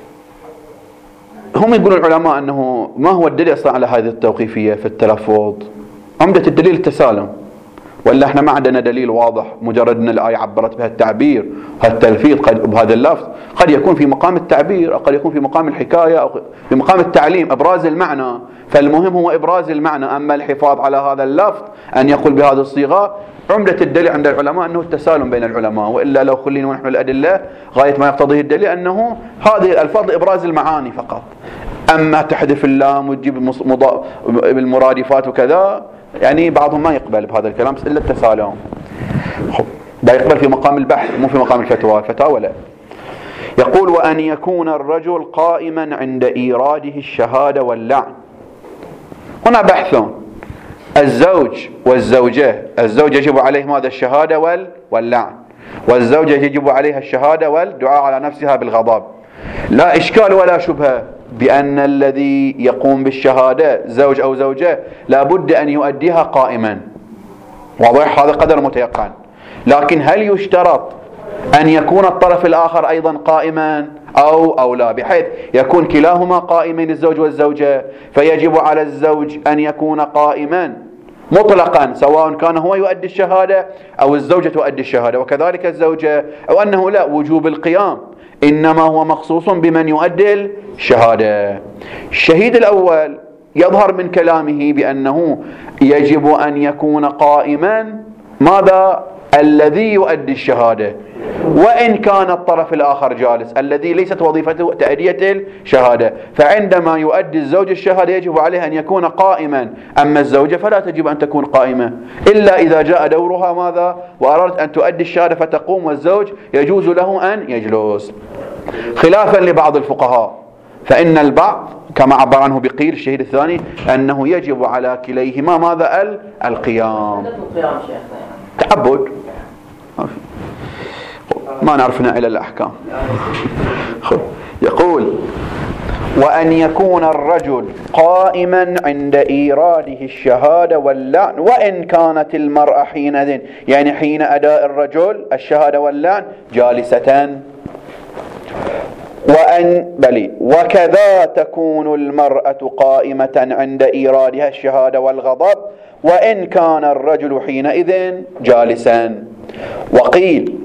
هم يقولون العلماء أنه ما هو الدليل أصلا على هذه التوقيفية في التلفظ؟ عمدة الدليل التسالم، وإلا احنا ما عندنا دليل واضح. مجرد أن الآية عبرت بها التعبير هالتلفيظ قد بهذا اللفظ قد يكون في مقام التعبير أو قد يكون في مقام الحكاية أو في مقام التعليم، إبراز المعنى. فالمهم هو إبراز المعنى، أما الحفاظ على هذا اللفظ أن يقول بهذه الصيغة، عمدة الدليل عند العلماء أنه التسالم بين العلماء. وإلا لو خلينا ونحن الأدلة غاية ما يقتضيه الدليل أنه هذه الألفاظ إبراز المعاني فقط. أما تحذف اللام وتجيب المرادفات وكذا، يعني بعضهم ما يقبل بهذا الكلام إلا التسالم. خب ده يقبل في مقام البحث مو في مقام الفتوى. الفتاوى لا. يقول وأن يكون الرجل قائما عند إيراده الشهادة واللعن. هنا بحث. الزوج والزوجة، الزوج يجب عليه ماذا؟ الشهادة واللعن، والزوجة يجب عليها الشهادة والدعاء على نفسها بالغضب. لا إشكال ولا شبهة بأن الذي يقوم بالشهادة زوج أو زوجة لا بد أن يؤديها قائما، واضح؟ هذا قدر متيقن. لكن هل يشترط أن يكون الطرف الآخر أيضا قائما أو أو لا، بحيث يكون كلاهما قائمين الزوج والزوجة، فيجب على الزوج أن يكون قائما مطلقا سواء كان هو يؤدي الشهادة أو الزوجة تؤدي الشهادة، وكذلك الزوجة، أو أنه لا وجوب القيام إنما هو مخصوص بمن يؤدي الشهادة. الشهيد الأول يظهر من كلامه بأنه يجب أن يكون قائما ماذا؟ الذي يؤدي الشهادة، وإن كان الطرف الآخر جالس الذي ليست وظيفته تأدية الشهادة، فعندما يؤدي الزوج الشهادة يجب عليه أن يكون قائما، أما الزوجة فلا تجب أن تكون قائمة إلا إذا جاء دورها ماذا؟ وأرادت أن تؤدي الشهادة فتقوم، والزوج يجوز له أن يجلس، خلافا لبعض الفقهاء فإن البعض كما عبر عنه بقيل الشهيد الثاني أنه يجب على كليهما ماذا؟ القيام. تعبد ما نعرفنا إلى الأحكام. يقول وأن يكون الرجل قائما عند إيراده الشهادة واللعن وإن كانت المرأة حينئذ، يعني حين أداء الرجل الشهادة واللعن جالسة. وأن بلي وكذا تكون المرأة قائمة عند إيرادها الشهادة والغضب وإن كان الرجل حينئذ جالسا. وقيل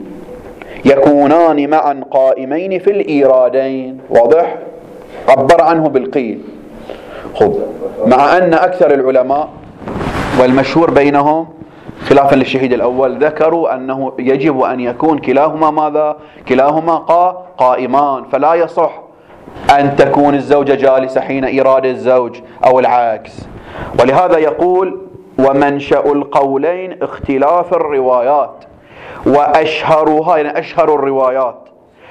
يكونان معا قائمين في الإيرادين، واضح؟ عبر عنه بالقيل. خب، مع أن أكثر العلماء والمشهور بينهم خلافا للشهيد الأول ذكروا أنه يجب أن يكون كلاهما ماذا؟ كلاهما قائمان، فلا يصح أن تكون الزوجة جالسة حين إيراد الزوج أو العكس. ولهذا يقول ومنشأ القولين اختلاف الروايات، وأشهرها يعني أشهر الروايات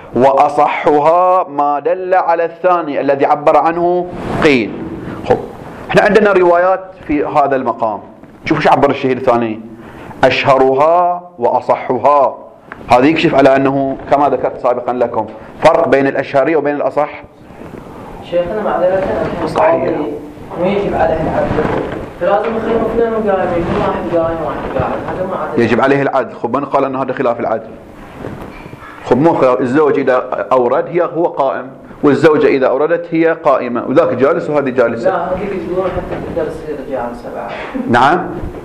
وأصحها ما دل على الثاني الذي عبر عنه قيل. خب، احنا عندنا روايات في هذا المقام، شوفوا شو عبر الشهيد الثاني، أشهرها وأصحها. هذا يكشف على أنه كما ذكرت سابقا لكم فرق بين الأشهرية وبين الأصح. شيخنا معذرة صحيح مو يجب عليه العدل، فلازم يخلوا اثنين قائمين، مو واحد قائم واحد قاعد، هذا ما عدل. يجب عليه العدل. خب، من قال أن هذا خلاف العدل؟ خب، مو خلاف. الزوج إذا أورد هي هو قائم، والزوجة إذا أوردت هي قائمة، وذاك جالس وهذه جالسة. لا، هذه يقولون حتى تقدر تصير جالسة بعد. نعم.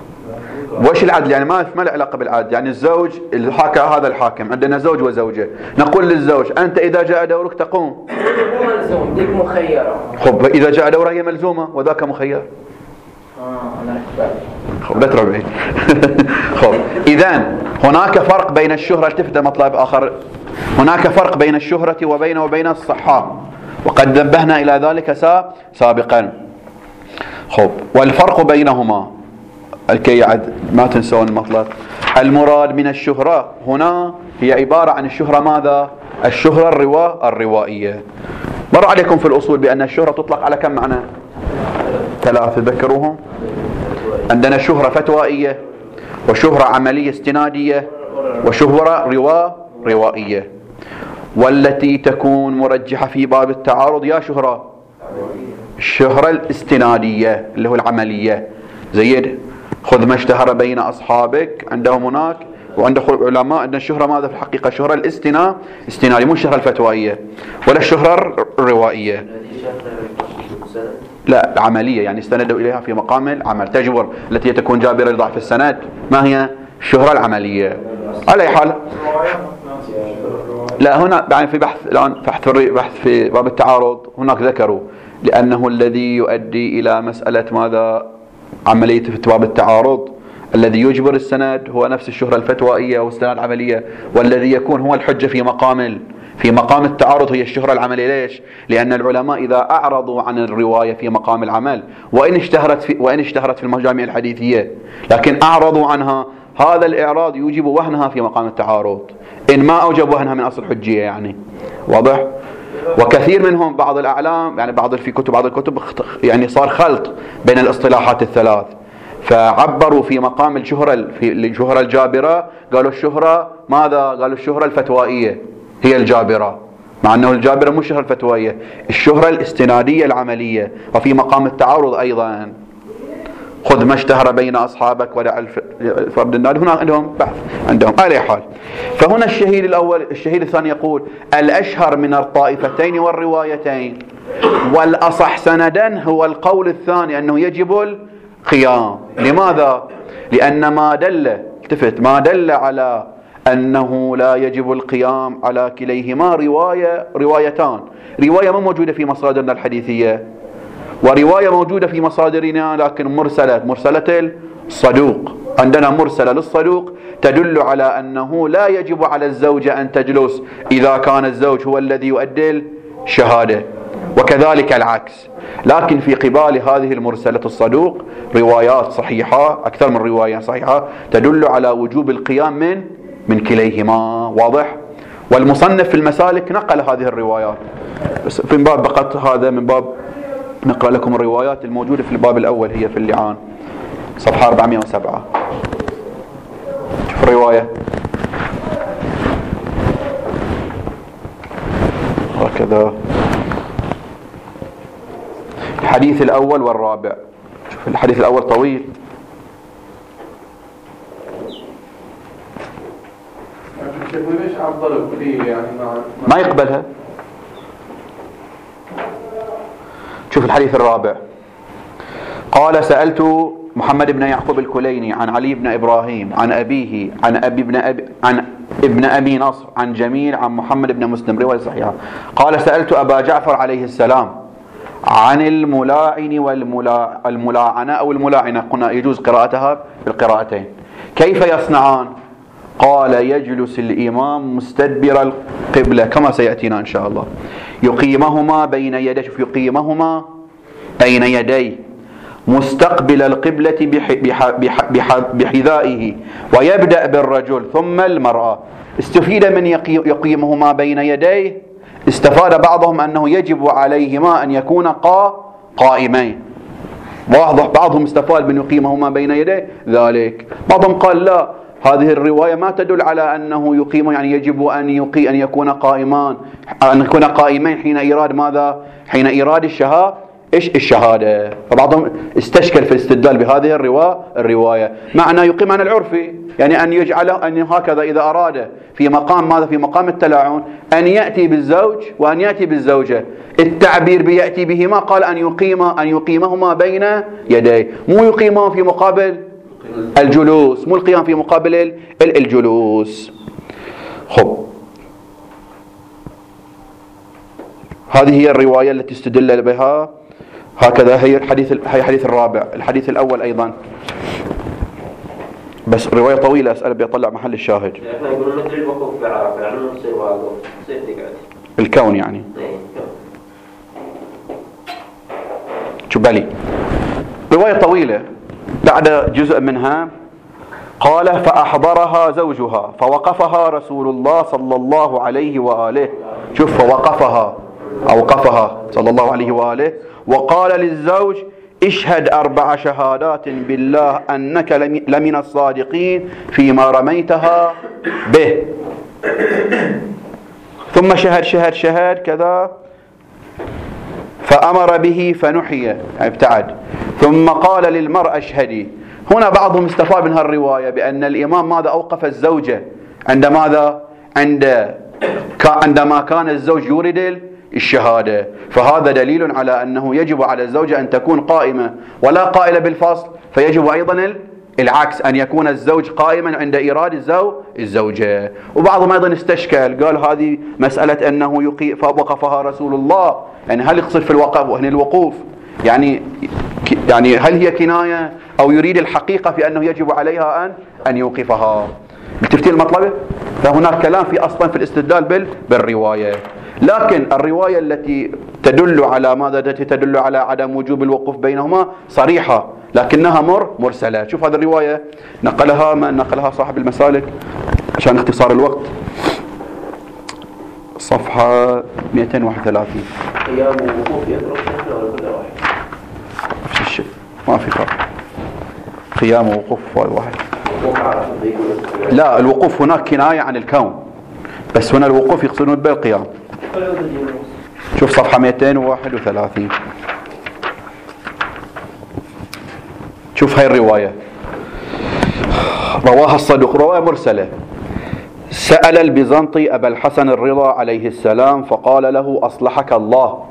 وش العدل؟ يعني ما ما له علاقة بالعدل. يعني الزوج الحاكم هذا الحاكم، عندنا زوج وزوجة، نقول للزوج أنت إذا جاء دورك تقوم. مو ملزوم، ديك مخيرة. خب، إذا جاء دورها هي ملزومة وذاك مخير. آه أنا أكبر. خب، لا تربعي. خب، إذن هناك فرق بين الشهرة. التفت مطلب آخر، هناك فرق بين الشهرة وبينه وبين الصحة، وقد نبهنا إلى ذلك سابقا. خب، والفرق بينهما الكي يعد ما تنسون المطلب. المراد من الشهرة هنا هي عبارة عن الشهرة ماذا؟ الشهرة الروا الروائية. مر عليكم في الأصول بأن الشهرة تطلق على كم معنى؟ ثلاثة، ذكروهم. عندنا شهرة فتوائية، وشهرة عملية استنادية، وشهرة روا روائية. والتي تكون مرجحة في باب التعارض يا شهرة الشهرة الاستنادية اللي هو العملية، زيد خذ ما اشتهر بين أصحابك عندهم هناك، وعند علماء أن الشهرة ماذا في الحقيقة؟ الشهرة الاستنا استنادية، مو الشهرة الفتوائية ولا الشهرة الروائية. لا، العملية يعني استندوا إليها في مقام العمل. تجبر التي تكون جابرة لضعف السند ما هي؟ الشهرة العملية. على أي حال، لا هنا يعني في بحث الآن بحث في بحث في باب التعارض هناك ذكروا لأنه الذي يؤدي إلى مسألة ماذا؟ عملية في باب التعارض الذي يجبر السند هو نفس الشهرة الفتوائية واستناد عملية، والذي يكون هو الحجة في مقام في مقام التعارض هي الشهرة العملية. ليش؟ لأن العلماء إذا أعرضوا عن الرواية في مقام العمل وإن اشتهرت في وإن اشتهرت في المجامع الحديثية لكن أعرضوا عنها، هذا الإعراض يوجب وهنها في مقام التعارض إن ما أوجب وهنها من أصل حجية. يعني واضح؟ وكثير منهم بعض الأعلام يعني بعض في كتب بعض الكتب يعني صار خلط بين الاصطلاحات الثلاث، فعبروا في مقام الشهرة في الشهرة الجابرة، قالوا الشهرة ماذا؟ قالوا الشهرة الفتوائية هي الجابرة، مع أنه الجابرة مش الشهرة الفتوائية، الشهرة الاستنادية العملية. وفي مقام التعارض أيضا، خذ ما اشتهر بين أصحابك ودع الفرد النادي، هنا عندهم بحث عندهم على حال. فهنا الشهيد الأول الشهيد الثاني يقول الأشهر من الطائفتين والروايتين والأصح سندا هو القول الثاني أنه يجب القيام. لماذا؟ لأن ما دل التفت ما دل على أنه لا يجب القيام على كليهما رواية روايتان، رواية ما موجودة في مصادرنا الحديثية، ورواية موجودة في مصادرنا لكن مرسلة مرسلة الصدوق. عندنا مرسلة للصدوق تدل على أنه لا يجب على الزوجة أن تجلس إذا كان الزوج هو الذي يؤدي الشهادة، وكذلك العكس. لكن في قبال هذه المرسلة الصدوق روايات صحيحة، أكثر من رواية صحيحة تدل على وجوب القيام من من كليهما. واضح؟ والمصنف في المسالك نقل هذه الروايات، بس في باب بقت هذا من باب نقرأ لكم الروايات الموجودة في الباب الأول، هي في اللعان صفحة أربعمائة وسبعة. شوف الرواية هكذا، الحديث الأول والرابع. شوف الحديث الأول طويل، ما يقبلها. شوف الحديث الرابع، قال سألت محمد بن يعقوب الكليني عن علي بن إبراهيم عن أبيه عن أبي بن أبي عن ابن أبي نصر عن جميل عن محمد بن مسلم، رواية صحيحة. قال سألت أبا جعفر عليه السلام عن الملاعن والملاعنة أو الملاعنة، قلنا يجوز قراءتها بالقراءتين، كيف يصنعان؟ قال يجلس الإمام مستدبر القبلة كما سيأتينا إن شاء الله، يقيمهما بين يديه، شوف يقيمهما بين يديه مستقبل القبلة بح بح بح بح بحذائه، ويبدأ بالرجل ثم المرأة. استفيد من يقيمهما بين يديه، استفاد بعضهم أنه يجب عليهما أن يكون قا قائمين. واضح؟ بعضهم استفاد من يقيمهما بين يديه ذلك، بعضهم قال لا، هذه الرواية ما تدل على أنه يقيم، يعني يجب أن يقي أن يكون قائمان أن يكون قائمين حين إيراد ماذا؟ حين إيراد الشهادة إيش الشهادة. فبعضهم استشكل في الاستدلال بهذه الرواية الرواية معنى يقيم عن العرفي، يعني أن يجعله أن هكذا إذا أراد في مقام ماذا؟ في مقام التلاعن أن يأتي بالزوج وأن يأتي بالزوجة، التعبير بيأتي بهما قال أن يقيم أن يقيمهما بين يديه، مو يقيمهما في مقابل الجلوس، مو القيام في مقابل الجلوس. خب هذه هي الرواية التي استدل بها، هكذا هي الحديث هي الحديث الرابع. الحديث الأول أيضا بس الرواية طويلة، أسأل بيطلع محل الشاهد. احنا يقولون مثل الوقوف بعرفة، يعني نصير واقف نصير تقعد الكون يعني. شو بالي رواية طويلة، بعد جزء منها قال فأحضرها زوجها فوقفها رسول الله صلى الله عليه وآله. شوف فوقفها أوقفها صلى الله عليه وآله، وقال للزوج اشهد أربع شهادات بالله أنك لمن الصادقين فيما رميتها به. ثم شهد شهد شهد كذا، فأمر به فنحي يعني ابتعد، ثم قال للمرأة اشهدي. هنا بعضهم استفاد من هالرواية بأن الإمام ماذا؟ أوقف الزوجة عند ماذا؟ عند عندما كان الزوج يورد الشهادة، فهذا دليل على أنه يجب على الزوجة أن تكون قائمة ولا قائلة بالفصل، فيجب أيضا العكس أن يكون الزوج قائما عند إيراد الزوج الزوجة. وبعضهم أيضا استشكل قال هذه مسألة أنه يقي فوقفها رسول الله، يعني هل يقصد في الوقف وهنا الوقوف يعني يعني هل هي كناية أو يريد الحقيقة في أنه يجب عليها أن أن يوقفها؟ بالتفتيل المطلبة، فهناك كلام في أصلا في الاستدلال بال بالرواية. لكن الرواية التي تدل على ماذا؟ التي تدل على عدم وجوب الوقوف بينهما صريحة، لكنها مر مرسلة. شوف هذه الرواية نقلها من نقلها صاحب المسالك عشان اختصار الوقت، صفحة مئتين وواحد وثلاثين. قيام ووقوف يترك شكله ولا كل واحد؟ نفس الشيء، ما في فرق. قيام ووقوف واحد. لا، الوقوف هناك كناية عن الكون، بس هنا الوقوف يقصدون به القيام. شوف صفحة مئتين وواحد وثلاثين، شوف هاي الرواية رواها الصدوق، رواية مرسلة. سأل البيزنطي أبا الحسن الرضا عليه السلام فقال له أصلحك الله.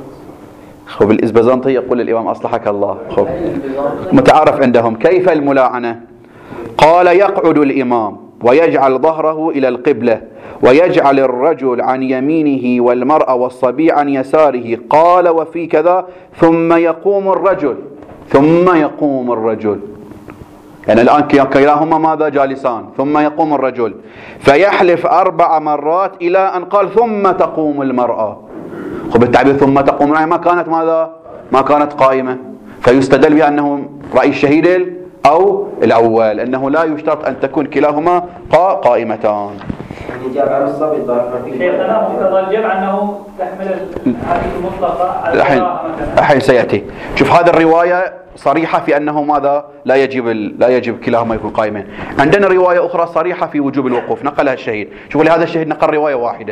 خب البيزنطي يقول الإمام أصلحك الله. خب متعارف عندهم كيف الملاعنة. قال يقعد الإمام ويجعل ظهره إلى القبلة ويجعل الرجل عن يمينه والمرأة والصبي عن يساره. قال وفي كذا ثم يقوم الرجل ثم يقوم الرجل يعني الآن كلاهما ماذا جالسان، ثم يقوم الرجل فيحلف أربع مرات إلى أن قال ثم تقوم المرأة. خب التعبير ثم تقوم المرأة ما كانت ماذا ما كانت قائمة، فيستدل بأنه رأي الشهيد أو الأول، أنه لا يشترط أن تكون كلاهما قائمتان. يعني جاب على الصبي ضعف شيخنا مقتضى الجمع أنه تحمل هذه المطلقة على الحين الحين سيأتي. شوف هذه الرواية صريحة في أنه ماذا لا يجب لا يجب كلاهما يكون قائمين. عندنا رواية أخرى صريحة في وجوب الوقوف نقلها الشهيد. شوفوا لهذا الشهيد نقل رواية واحدة،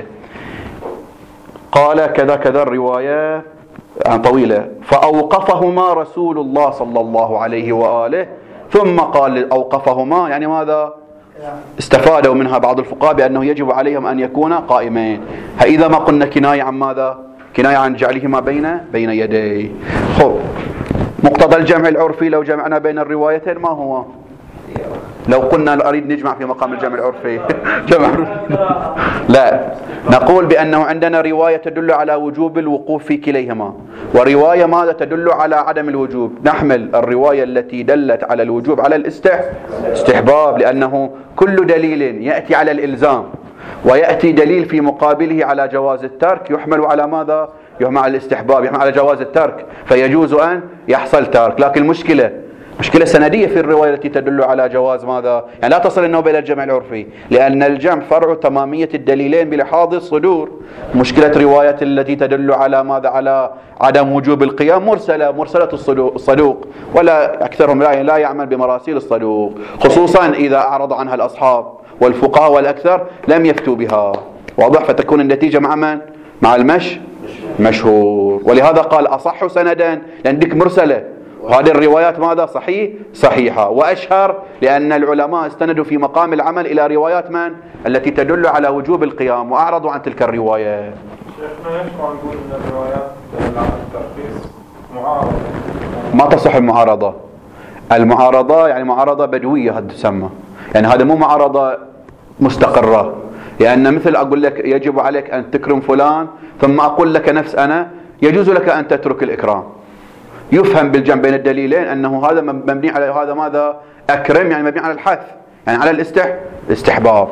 قال كذا كذا الرواية طويلة. فأوقفهما رسول الله صلى الله عليه وآله ثم قال أوقفهما يعني ماذا استفادوا منها بعض الفقهاء بأنه يجب عليهم أن يكونا قائمين. إذا ما قلنا كناية عن ماذا كناية عن جعلهما بين بين يديه. خب مقتضى الجمع العرفي لو جمعنا بين الروايتين ما هو؟ لو قلنا أريد نجمع في مقام الجمع العرفي جمع لا، نقول بأنه عندنا رواية تدل على وجوب الوقوف في كليهما، ورواية ماذا تدل على عدم الوجوب. نحمل الرواية التي دلت على الوجوب على الاستحباب، لأنه كل دليل يأتي على الإلزام ويأتي دليل في مقابله على جواز الترك يحمل على ماذا؟ يحمل على الاستحباب، يحمل على جواز الترك، فيجوز أن يحصل ترك. لكن المشكلة مشكلة سندية في الرواية التي تدل على جواز ماذا؟ يعني لا تصل النوبة إلى الجمع العرفي، لأن الجمع فرع تمامية الدليلين بلحاظ الصدور. مشكلة رواية التي تدل على ماذا؟ على عدم وجوب القيام مرسلة مرسلة الصدوق، ولا أكثرهم لا يعمل بمراسيل الصدوق، خصوصا إذا أعرض عنها الأصحاب والفقهاء والأكثر لم يفتوا بها. واضح؟ فتكون النتيجة مع من؟ مع المش مشهور. ولهذا قال أصح سندا لأن ديك مرسلة، وهذه الروايات ماذا؟ صحيح صحيحة وأشهر، لأن العلماء استندوا في مقام العمل إلى روايات من؟ التي تدل على وجوب القيام وأعرضوا عن تلك الروايات. شيخنا ليش ما نقول أن الروايات تدل على الترخيص معارضة؟ ما تصح المعارضة. المعارضة يعني معارضة بدوية هذا تسمى، يعني هذا مو معارضة مستقرة، لأن مثل أقول لك يجب عليك أن تكرم فلان ثم أقول لك نفس أنا يجوز لك أن تترك الإكرام. يفهم بالجمع بين الدليلين أنه هذا مبني على هذا ماذا؟ أكرم يعني مبني على الحث، يعني على الاستح الاستحباب.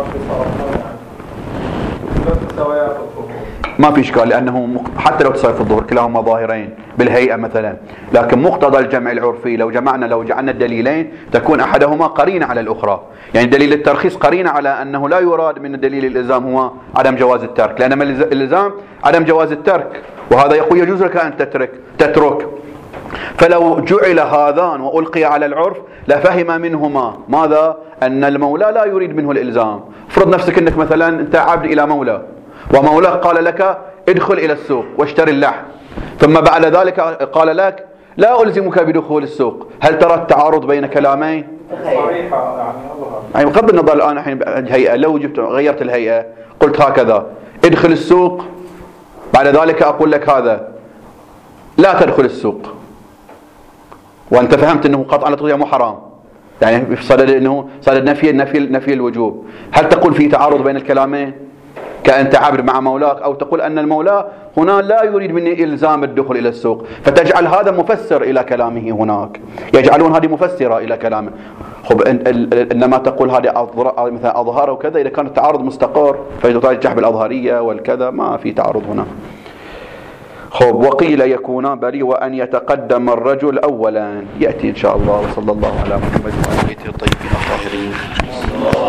ما في إشكال، لأنه حتى لو تساوي في الظهر كلاهما ظاهرين بالهيئة مثلا، لكن مقتضى الجمع العرفي لو جمعنا لو جعلنا الدليلين تكون أحدهما قرينة على الأخرى. يعني دليل الترخيص قرينة على أنه لا يراد من دليل الإلزام هو عدم جواز الترك، لأن الإلزام عدم جواز الترك، وهذا يقول يجوز لك أن تترك تترك فلو جعل هذان وألقي على العرف لفهم منهما ماذا؟ أن المولى لا يريد منه الإلزام. فرض نفسك أنك مثلا أنت عبد إلى مولى، ومولاه قال لك ادخل إلى السوق واشتري اللحم، ثم بعد ذلك قال لك لا ألزمك بدخول السوق. هل ترى التعارض بين كلامين؟ صريحة يعني أظهر. يعني بغض النظر الآن الحين الهيئة، لو جبت غيرت الهيئة قلت هكذا ادخل السوق، بعد ذلك أقول لك هذا لا تدخل السوق، وأنت فهمت أنه قطعا لا تدخل مو حرام، يعني صدد أنه صدد نفي نفي نفي الوجوب. هل تقول في تعارض بين الكلامين كأنت عبد مع مولاك، أو تقول أن المولى هنا لا يريد مني إلزام الدخول إلى السوق، فتجعل هذا مفسر إلى كلامه هناك، يجعلون هذه مفسرة إلى كلامه. خب إنما تقول هذه مثلا أظهار وكذا، إذا كان التعارض مستقر فيترجح بالأظهرية والكذا، ما في تعارض هنا. خب وقيل يكون بري وأن يتقدم الرجل أولا، يأتي إن شاء الله. وصلى الله على محمد وآله الطيبين الطاهرين.